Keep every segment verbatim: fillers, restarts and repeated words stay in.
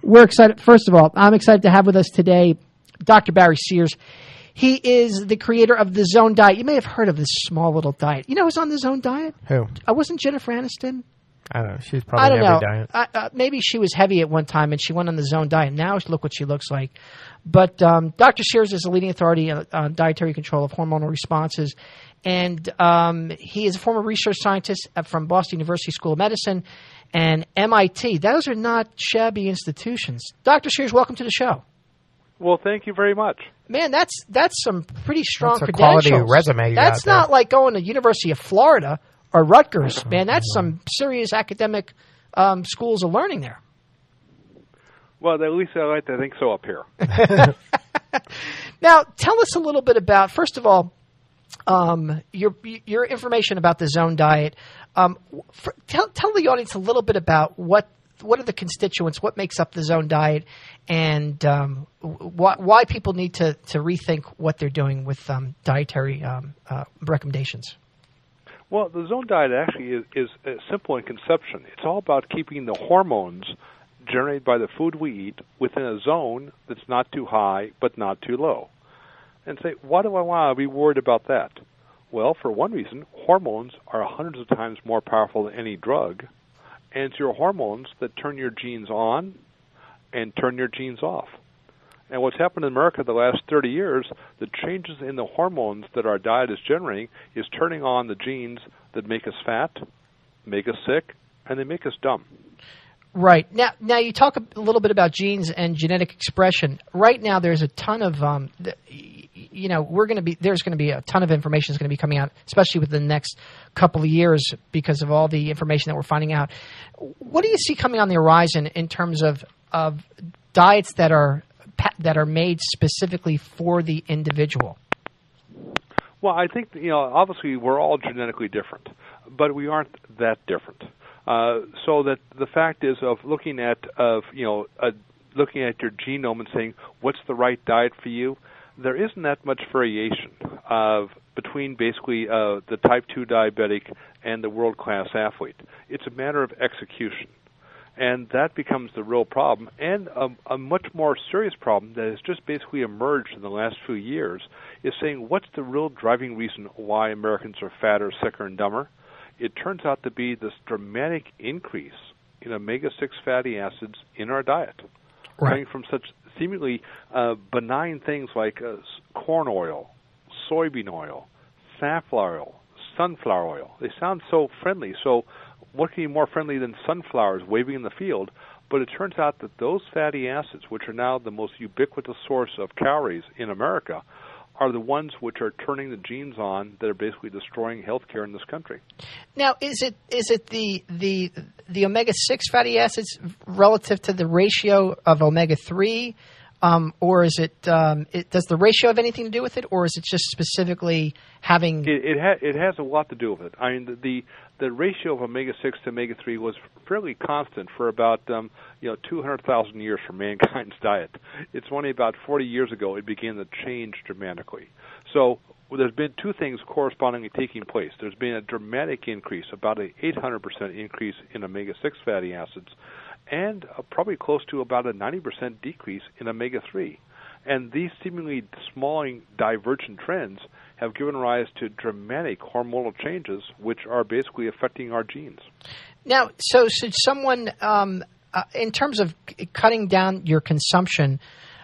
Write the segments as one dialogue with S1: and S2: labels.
S1: we're excited. First of all, I'm excited to have with us today Doctor Barry Sears. He is the creator of the Zone Diet. You may have heard of this small little diet. You know who's on the Zone Diet?
S2: Who?
S1: I wasn't Jennifer Aniston.
S2: I don't know. She's probably
S1: I don't
S2: heavy
S1: know.
S2: diet.
S1: I, uh, maybe she was heavy at one time and she went on the Zone Diet. Now look what she looks like. But um, Doctor Sears is a leading authority on, on dietary control of hormonal responses. And um, he is a former research scientist from Boston University School of Medicine and M I T. Those are not shabby institutions. Doctor Sears, welcome to the show.
S3: Well, thank you very much.
S1: Man, that's that's some pretty strong
S2: That's a
S1: credentials.
S2: quality resume you
S1: That's
S2: got there.
S1: not like going to University of Florida or Rutgers, man. That's some serious academic um, schools of learning there.
S3: Well, at least I like to think so up here.
S1: Now, tell us a little bit about, first of all, um, your your information about the Zone Diet. Um, for, tell tell the audience a little bit about what what are the constituents, what makes up the Zone Diet, and um, why, why people need to, to rethink what they're doing with um, dietary um, uh, recommendations.
S3: Well, the Zone Diet actually is, is uh, simple in conception. It's all about keeping the hormones generated by the food we eat within a zone that's not too high but not too low. And say, why do I want to be worried about that? Well, for one reason, hormones are hundreds of times more powerful than any drug, and it's your hormones that turn your genes on and turn your genes off. And what's happened in America the last thirty years, the changes in the hormones that our diet is generating is turning on the genes that make us fat, make us sick, and they make us dumb.
S1: Right. Now, now you talk a little bit about genes and genetic expression. Right now there's a ton of, um, the, you know, we're going to be, there's going to be a ton of information that's going to be coming out, especially within the next couple of years because of all the information that we're finding out. What do you see coming on the horizon in terms of, of diets that are that are made specifically for the individual?
S3: Well, I think, you know, obviously we're all genetically different, but we aren't that different. Uh, so that the fact is of looking at, of you know, uh, looking at your genome and saying what's the right diet for you, there isn't that much variation of between basically uh, the type two diabetic and the world-class athlete. It's a matter of execution. And that becomes the real problem, and a, a much more serious problem that has just basically emerged in the last few years is saying what's the real driving reason why Americans are fatter, sicker, and dumber? It turns out to be this dramatic increase in omega six fatty acids in our diet,
S1: right,
S3: coming from such seemingly uh, benign things like uh, corn oil, soybean oil, safflower oil, sunflower oil. They sound so friendly, so what can be more friendly than sunflowers waving in the field? But it turns out that those fatty acids, which are now the most ubiquitous source of calories in America, are the ones which are turning the genes on that are basically destroying healthcare in this country.
S1: Now, is it is it the the the omega six fatty acids relative to the ratio of omega three, um, or is it, um, it does the ratio have anything to do with it, or is it just specifically having?
S3: It it, ha- it has a lot to do with it. I mean, the the, the ratio of omega six to omega three was fairly constant for about um, you know two hundred thousand years for mankind's diet. It's only about forty years ago it began to change dramatically. So well, there's been two things correspondingly taking place. There's been a dramatic increase, about an eight hundred percent increase in omega six fatty acids, and uh, probably close to about a ninety percent decrease in omega three. And these seemingly small divergent trends have given rise to dramatic hormonal changes, which are basically affecting our genes.
S1: Now, so should someone, um, uh, in terms of c- cutting down your consumption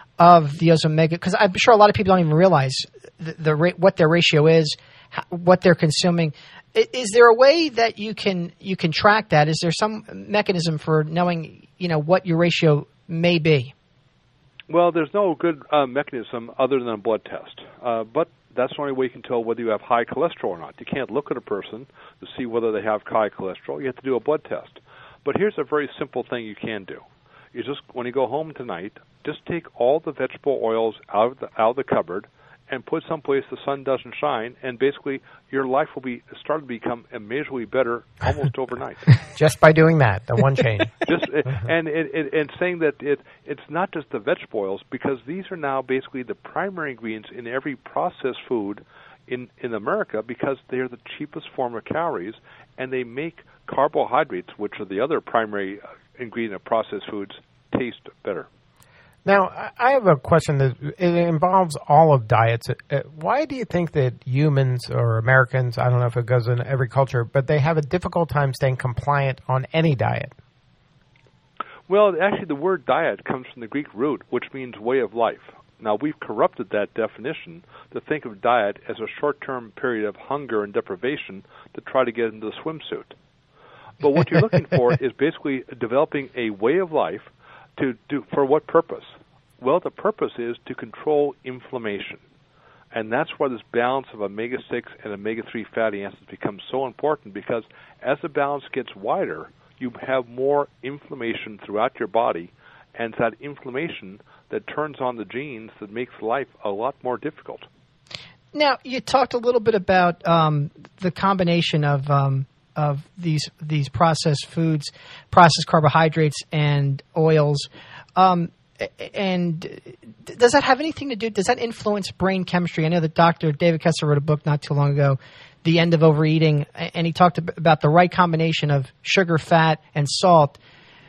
S1: of those omega, because I'm sure a lot of people don't even realize the, the rate, what their ratio is, how, what they're consuming. Is, is there a way that you can you can track that? Is there some mechanism for knowing, you know, what your ratio may be?
S3: Well, there's no good uh, mechanism other than a blood test, uh, but that's the only way you can tell whether you have high cholesterol or not. You can't look at a person to see whether they have high cholesterol. You have to do a blood test. But here's a very simple thing you can do. You just, when you go home tonight, just take all the vegetable oils out of the, out of the cupboard and put someplace the sun doesn't shine, and basically your life will be start to become immeasurably better almost overnight.
S2: Just by doing that, the one change.
S3: Just and it, it, and saying that it it's not just the vegetable oils, because these are now basically the primary ingredients in every processed food in in America, because they're the cheapest form of calories, and they make carbohydrates, which are the other primary ingredient of processed foods, taste better.
S2: Now, I I have a question that it involves all of diets. Uh, Why do you think that humans or Americans, I don't know if it goes in every culture, but they have a difficult time staying compliant on any diet?
S3: Well, actually, the word diet comes from the Greek root, which means way of life. Now, we've corrupted that definition to think of diet as a short-term period of hunger and deprivation to try to get into the swimsuit. But what you're looking for is basically developing a way of life to do for what purpose? Well, the purpose is to control inflammation. And that's why this balance of omega six and omega three fatty acids becomes so important, because as the balance gets wider, you have more inflammation throughout your body, and it's that inflammation that turns on the genes that makes life a lot more difficult.
S1: Now, you talked a little bit about um, the combination of um, of these these processed foods, processed carbohydrates, and oils. Um, and does that have anything to do? Does that influence brain chemistry? I know that Doctor David Kessler wrote a book not too long ago, The End of Overeating, and he talked about the right combination of sugar, fat, and salt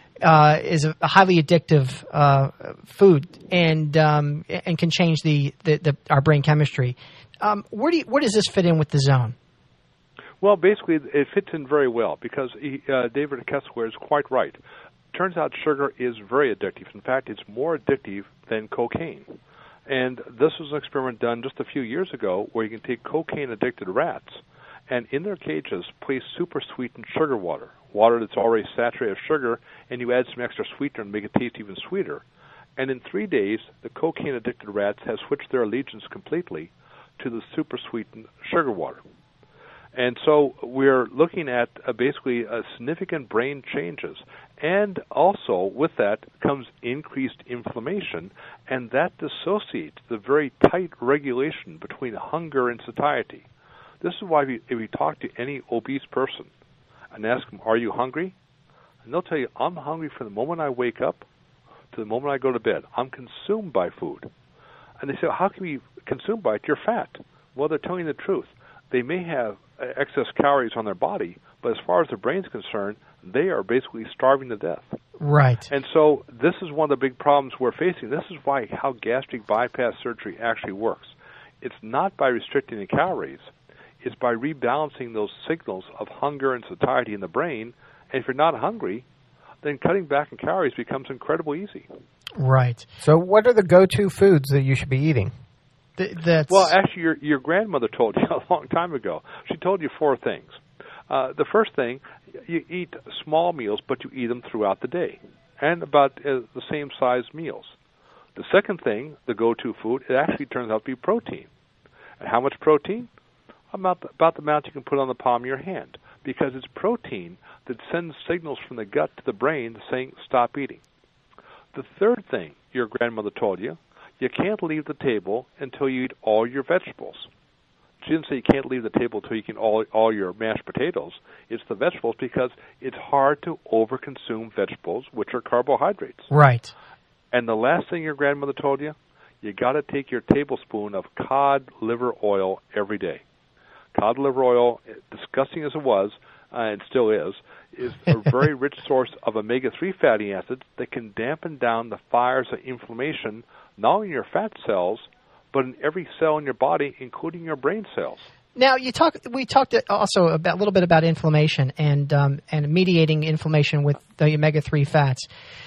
S1: uh, is a highly addictive uh, food, and um, and can change the, the, the our brain chemistry. Um, where do you, where does this fit in with the zone?
S3: Well, basically, it fits in very well because he, uh, David Kessler is quite right. Turns out sugar is very addictive. In fact, it's more addictive than cocaine. And this was an experiment done just a few years ago where you can take cocaine-addicted rats and in their cages place super sweetened sugar water, water that's already saturated with sugar, and you add some extra sweetener and make it taste even sweeter. And in three days, the cocaine-addicted rats have switched their allegiance completely to the super sweetened sugar water. And so we're looking at uh, basically uh, significant brain changes. And also with that comes increased inflammation, and that dissociates the very tight regulation between hunger and satiety. This is why if you, if you talk to any obese person and ask them, are you hungry? And they'll tell you, I'm hungry from the moment I wake up to the moment I go to bed. I'm consumed by food. And they say, well, how can you be consumed by it? You're fat. Well, they're telling you the truth. They may have excess calories on their body, but as far as their brain's concerned, they are basically starving to death.
S1: Right.
S3: And so this is one of the big problems we're facing. This is why how gastric bypass surgery actually works. It's not by restricting the calories. It's by rebalancing those signals of hunger and satiety in the brain. And if you're not hungry, then cutting back on calories becomes incredibly easy.
S1: Right.
S2: So what are the go-to foods that you should be eating?
S1: Th- that's...
S3: Well, actually, your your grandmother told you a long time ago. She told you four things. Uh, the first thing, you eat small meals, but you eat them throughout the day, and about uh, the same size meals. The second thing, the go-to food, it actually turns out to be protein. And how much protein? About the, about the amount you can put on the palm of your hand, because it's protein that sends signals from the gut to the brain saying, stop eating. The third thing your grandmother told you, you can't leave the table until you eat all your vegetables. She didn't say you can't leave the table until you can all all your mashed potatoes. It's the vegetables because it's hard to overconsume vegetables, which are carbohydrates.
S1: Right.
S3: And the last thing your grandmother told you, you got to take your tablespoon of cod liver oil every day. Cod liver oil, disgusting as it was, uh, and still is, is a very rich source of omega three fatty acids that can dampen down the fires of inflammation, not only in your fat cells, but in every cell in your body, including your brain cells.
S1: Now, you talk. We talked also about, a little bit about inflammation and um, and mediating inflammation with the omega three fats.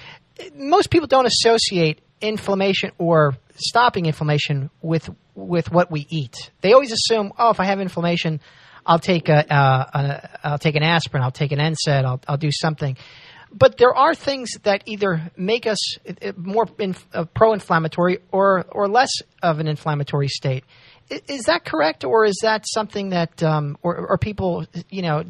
S1: Most people don't associate inflammation or stopping inflammation with with what we eat. They always assume, oh, if I have inflammation, I'll take a, a, a I'll take an aspirin, I'll take an N SAID, I'll I'll do something. But there are things that either make us more in, uh, pro-inflammatory or or less of an inflammatory state. Is, is that correct, or is that something that, um, or, or people, you know,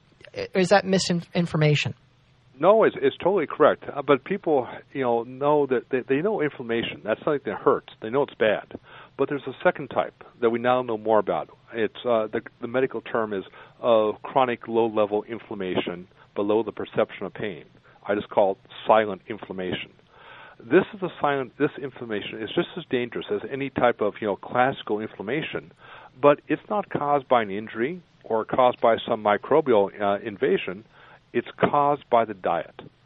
S1: is that misinformation?
S3: No, it's, it's totally correct. Uh, but people, you know, know that they, they know inflammation. That's something that hurts. They know it's bad. But there's a second type that we now know more about. It's uh, the, the medical term is uh, chronic low-level inflammation below the perception of pain. I just call it silent inflammation. This is a silent. This inflammation is just as dangerous as any type of, you know, classical inflammation, but it's not caused by an injury or caused by some microbial uh, invasion. It's caused by the diet.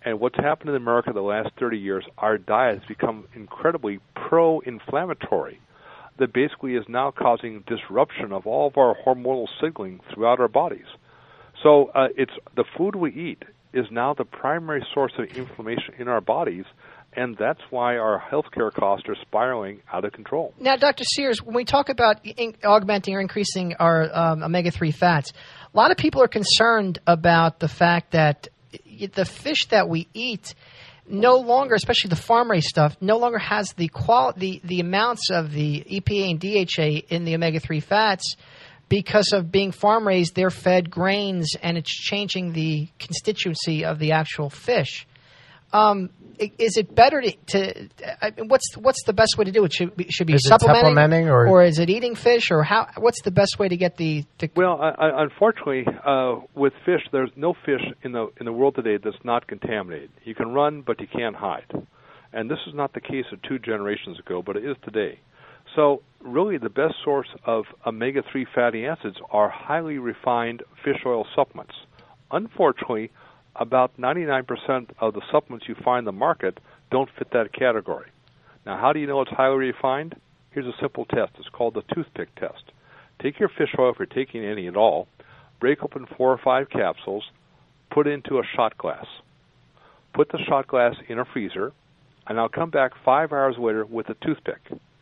S3: And what's happened in America the last thirty years, our diet has become incredibly pro-inflammatory. That basically is now causing disruption of all of our hormonal signaling throughout our bodies. So uh, it's the food we eat is now the primary source of inflammation in our bodies, and that's why our healthcare costs are spiraling out of control.
S1: Now, Doctor Sears, when we talk about in- augmenting or increasing our um, omega three fats, a lot of people are concerned about the fact that the fish that we eat no longer, especially the farm-raised stuff, no longer has the qual- the, the amounts of the E P A and D H A in the omega three fats because of being farm-raised. They're fed grains, and it's changing the constituency of the actual fish. Um, is it better to, to I mean, what's what's the best way to do it? Should be, should be
S2: is
S1: supplementing,
S2: it supplementing or,
S1: or is it eating fish, or how? What's the best way to get the? the
S3: well, I, I, unfortunately, uh, with fish, there's no fish in the in the world today that's not contaminated. You can run, but you can't hide, and this is not the case of two generations ago, but it is today. So, really, the best source of omega three fatty acids are highly refined fish oil supplements. Unfortunately, about ninety-nine percent of the supplements you find in the market don't fit that category. Now, how do you know it's highly refined? Here's a simple test. It's called the toothpick test. Take your fish oil, if you're taking any at all, break open four or five capsules, put it into a shot glass. Put the shot glass in a freezer, and I'll come back five hours later with a toothpick.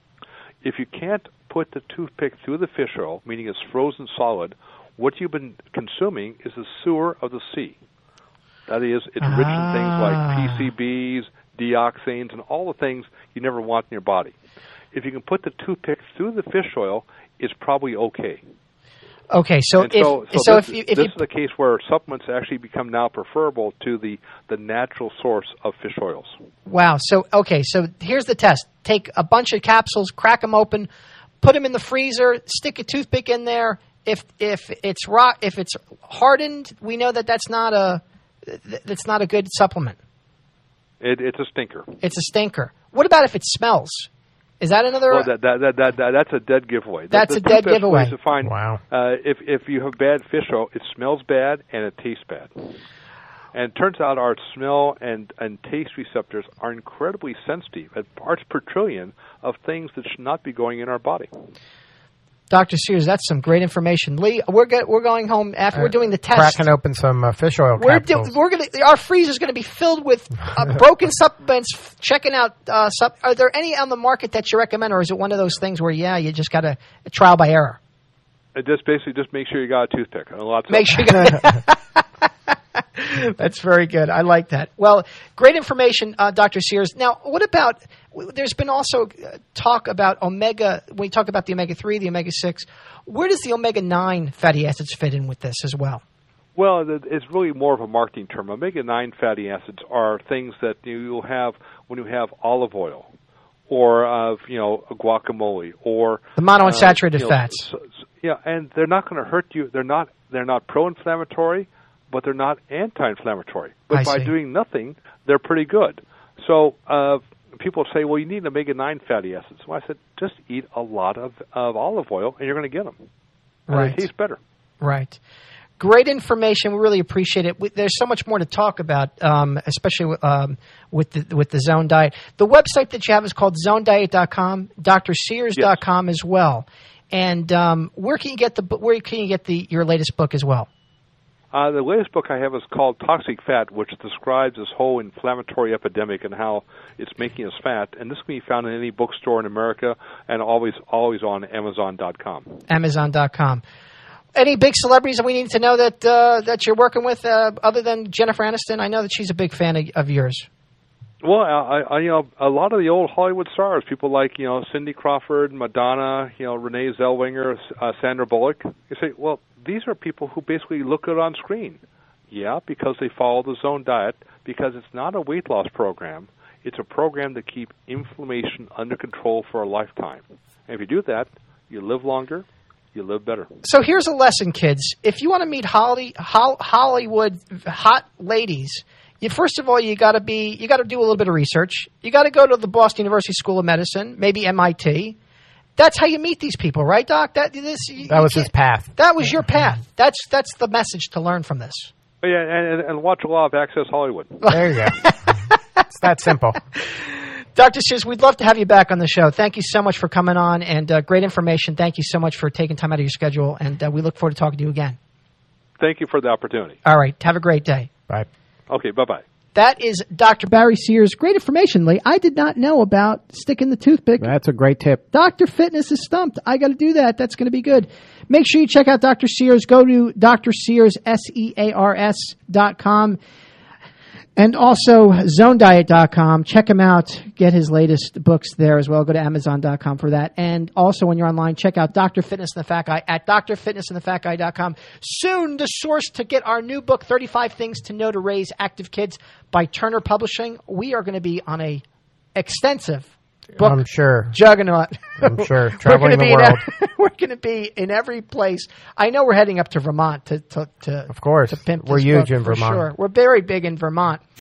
S3: If you can't put the toothpick through the fish oil, meaning it's frozen solid, what you've been consuming is the sewer of the sea. That is, it's
S1: ah.
S3: rich in things like P C Bs, dioxins, and all the things you never want in your body. If you can put the toothpick through the fish oil, it's probably okay.
S1: Okay, so
S3: and
S1: if
S3: so, so,
S1: so
S3: this,
S1: if you, if
S3: this
S1: you,
S3: is the case where supplements actually become now preferable to the, the natural source of fish oils.
S1: Wow. So okay, so here's the test. Take a bunch of capsules, crack them open, put them in the freezer, stick a toothpick in there. If if it's rock, if it's hardened, we know that that's not a that's not a good supplement.
S3: It, it's a stinker.
S1: It's a stinker. What about if it smells? Is that another?
S3: Well, that, that, that, that, that, that's a dead giveaway.
S1: That's
S3: the,
S1: a
S3: the
S1: dead
S3: two best
S1: giveaway.
S3: Ways to find,
S2: wow.
S3: Uh, if if you have bad fish oil, it smells bad and it tastes bad. And it turns out our smell and, and taste receptors are incredibly sensitive at parts per trillion of things that should not be going in our body.
S1: Doctor Sears, that's some great information. Lee, we're get, we're going home after
S2: Uh,
S1: we're doing the test.
S2: Cracking open some uh, fish oil
S1: We're
S2: capsules.
S1: do, we're gonna our freezer's gonna be filled with uh, broken supplements. f- Checking out, uh, sup, are there any on the market that you recommend, or is it one of those things where yeah, you just got to trial by error?
S3: It just basically just make sure you got a toothpick and lots of
S1: Make sure you got. That's very good. I like that. Well, great information, uh, Doctor Sears. Now, what about? There's been also uh, talk about omega. When you talk about the omega three, the omega six, where does the omega nine fatty acids fit in with this as well?
S3: Well, it's really more of a marketing term. omega nine fatty acids are things that you'll have when you have olive oil, or uh, you know, a guacamole, or
S1: The monounsaturated
S3: uh, you know,
S1: fats.
S3: So, so, yeah, and they're not going to hurt you. They're not. They're not pro-inflammatory, but they're not anti-inflammatory. But
S1: I
S3: by
S1: see.
S3: doing nothing, they're pretty good. So uh, people say, well, you need omega nine fatty acids. Well, I said, just eat a lot of, of olive oil, and you're going to get them. And
S1: Right.
S3: they taste better.
S1: Right. Great information. We really appreciate it. We, there's so much more to talk about, um, especially um, with the with the Zone Diet. The website that you have is called zone diet dot com, dr sears dot com as well. And um, where can you get the where can you get the your latest book as well?
S3: Uh, the latest book I have is called Toxic Fat, which describes this whole inflammatory epidemic and how it's making us fat. And this can be found in any bookstore in America and always always on amazon dot com. amazon
S1: dot com. Any big celebrities that we need to know that uh, that you're working with, uh, other than Jennifer Aniston? I know that she's a big fan of, of yours.
S3: Well, I, I, you know, a lot of the old Hollywood stars, people like, you know, Cindy Crawford, Madonna, you know, Renee Zellweger, uh, Sandra Bullock. You say, well, these are people who basically look good on screen. Yeah, because they follow the Zone Diet, because it's not a weight loss program. It's a program to keep inflammation under control for a lifetime. And if you do that, you live longer, you live better.
S1: So here's a lesson, kids. If you want to meet Holly, Hol- Hollywood hot ladies, you, first of all, you got to be, you got to do a little bit of research. You got to go to the Boston University School of Medicine, maybe M I T. That's how you meet these people, right, Doc? That this you,
S2: that was
S1: you
S2: his path.
S1: That was your path. That's that's the message to learn from this.
S3: Oh, yeah, and, and watch a lot of Access Hollywood.
S2: There you go. It's that simple.
S1: Doctor Sears, we'd love to have you back on the show. Thank you so much for coming on, and uh, great information. Thank you so much for taking time out of your schedule, and uh, we look forward to talking to you again.
S3: Thank you for the opportunity.
S1: All right. Have a great day.
S2: Bye.
S3: Okay, bye-bye.
S1: That is Doctor Barry Sears. Great information, Lee. I did not know about sticking the toothpick.
S2: That's a great tip.
S1: Doctor Fitness is stumped. I got to do that. That's going to be good. Make sure you check out Doctor Sears. Go to Doctor Sears, S E A R S dot com. And also zone diet dot com. Check him out. Get his latest books there as well. Go to amazon dot com for that. And also when you're online, check out Doctor Fitness and the Fat Guy at Doctor Fitness and the Fat Guy dot com. Soon the source to get our new book, thirty-five Things to Know to Raise Active Kids by Turner Publishing. We are going to be on a extensive book
S2: I'm sure.
S1: juggernaut.
S2: I'm sure.
S1: We're
S2: Traveling
S1: gonna
S2: the
S1: be
S2: world.
S1: in every, we're going to be in every place. I know we're heading up to Vermont to to, to
S2: Of course.
S1: to pimp
S2: We're
S1: this
S2: huge
S1: book
S2: in
S1: for
S2: Vermont.
S1: Sure. We're very big in Vermont.